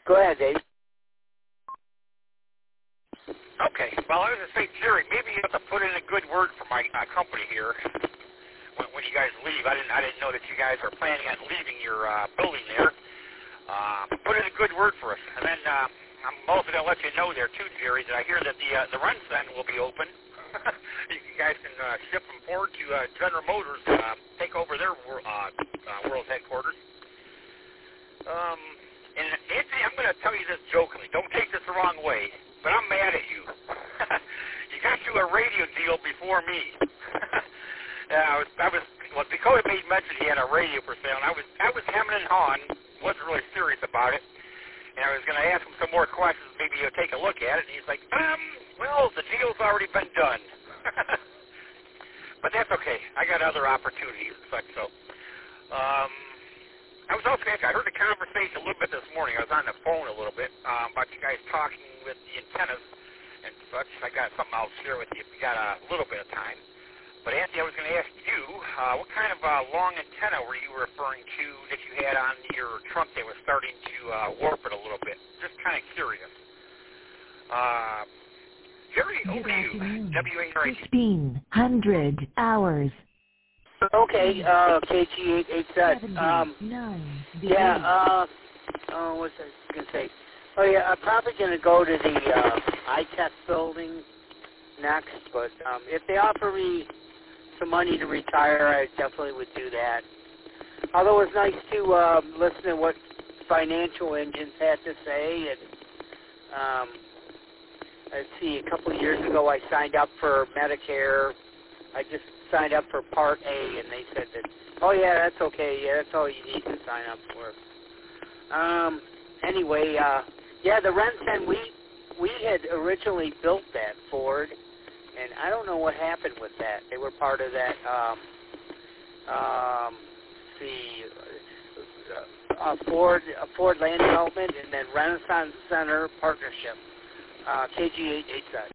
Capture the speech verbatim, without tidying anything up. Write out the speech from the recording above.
Go ahead, Dave. Okay. Well, I was going to say, Jerry, maybe you have to put in a good word for my uh, company here when, when you guys leave. I didn't I didn't know that you guys are planning on leaving your uh, building there. Uh, put in a good word for us. And then uh, I'm also going to let you know there, too, Jerry, that I hear that the uh, the Run Center will be open. You guys can uh, ship them forward to uh, General Motors, uh, take over their uh, uh, world headquarters. Um, and Anthony, I'm going to tell you this jokingly. Don't take this the wrong way, but I'm mad at you. You got you a radio deal before me. Yeah, I was, I was, well, Dakota made mention he had a radio for sale, and I was, I was hemming and hawing, wasn't really serious about it, and I was going to ask him some more questions, maybe he'll take a look at it, and he's like, um, well, the deal's already been done. But that's okay. I got other opportunities and such, so. Um, I was also asking, I heard a conversation a little bit this morning. I was on the phone a little bit um, about you guys talking with the antennas and such. I got something I'll share with you if we got a little bit of time. But Anthony, I was going to ask you, uh, what kind of uh, long antenna were you referring to that you had on your trunk that was starting to uh, warp it a little bit? Just kind of curious. Uh, Jerry, over to you. W A R I T. fifteen hundred hours. Okay, uh, K G eight eight seven. Um, yeah, uh, oh, what's I going to say? Oh, yeah, I'm probably going to go to the uh, I TEC building next, but um, if they offer me some money to retire, I definitely would do that. Although it was nice to uh, listen to what financial engines had to say, and um, let's see, a couple of years ago I signed up for Medicare. I just signed up for Part A, and they said that, oh, yeah, that's okay. Yeah, that's all you need to sign up for. Um, anyway, uh, yeah, the Rensen, we, we had originally built that Ford, and I don't know what happened with that. They were part of that, um, um, the uh, Ford, uh, Ford Land Development, and then Renaissance Center Partnership, uh, K G eight eight seven.